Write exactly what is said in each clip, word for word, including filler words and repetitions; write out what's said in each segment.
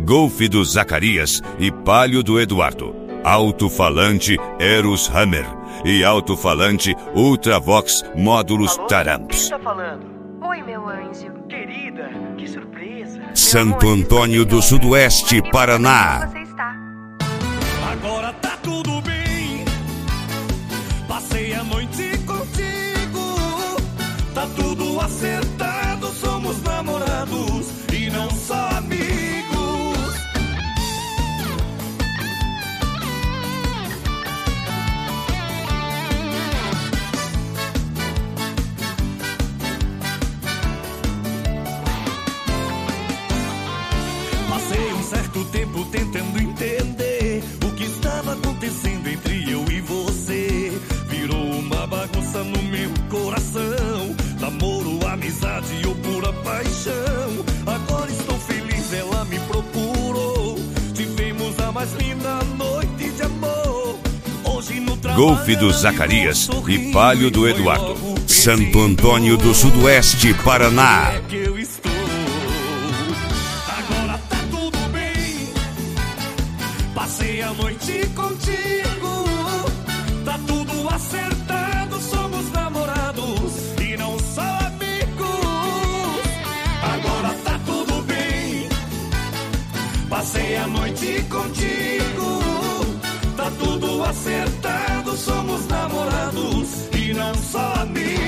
Golf do Zacarias e Palio do Eduardo. Alto-falante Eros Hammer e alto-falante Ultravox módulos Alô? Taramps. Quem tá falando? Oi, meu anjo. Querida, que surpresa. Santo Antônio do Sudoeste, Paraná. Como você está? Agora tá tudo bem. Passei a noite contigo. Tá tudo acertado. Somos namorados e não só amigos. Passei um certo tempo tentando entender o que estava acontecendo entre eu e você. Virou uma bagunça no meu coração. Namoro, amizade ou pura paixão. Agora estou feliz, ela me procurou. Tivemos a mais linda noite de amor. Hoje no trabalho Golf do Zacarias e Palio do Eduardo. Santo Antônio do Sudoeste, Paraná. É que eu estou. Agora tá tudo bem. Passei a noite contigo. Tá tudo acertado. Somos namorados e não só amigos. Agora tá tudo bem. Passei a noite contigo. Tá tudo acertado. Somos namorados e não só amigos.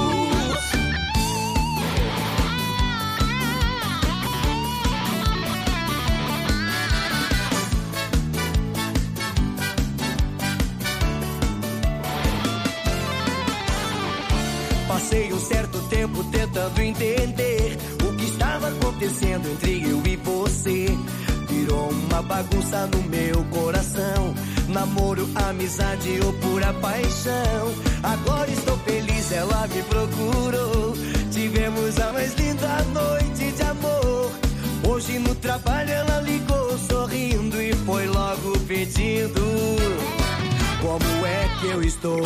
Passei um certo tempo tentando entender o que estava acontecendo entre eu e você. Virou uma bagunça no meu coração. Namoro, amizade ou pura paixão. Agora estou feliz, ela me procurou. Tivemos a mais linda noite de amor. Hoje no trabalho ela ligou sorrindo e foi logo pedindo: como é que eu estou?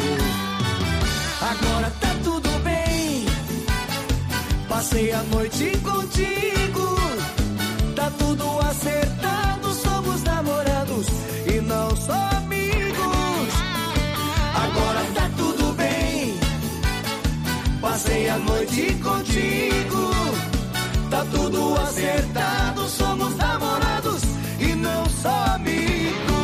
Agora tá tudo bem. Passei a noite contigo. Tá tudo acertado. Somos namorados e não só amigos. Agora tá tudo bem. Passei a noite contigo. Tá tudo acertado. Somos namorados e não só amigos.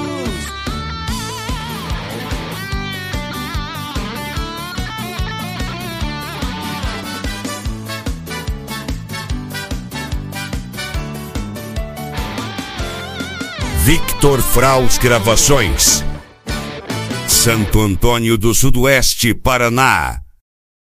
Victor Fraus Gravações. Santo Antônio do Sudoeste, Paraná.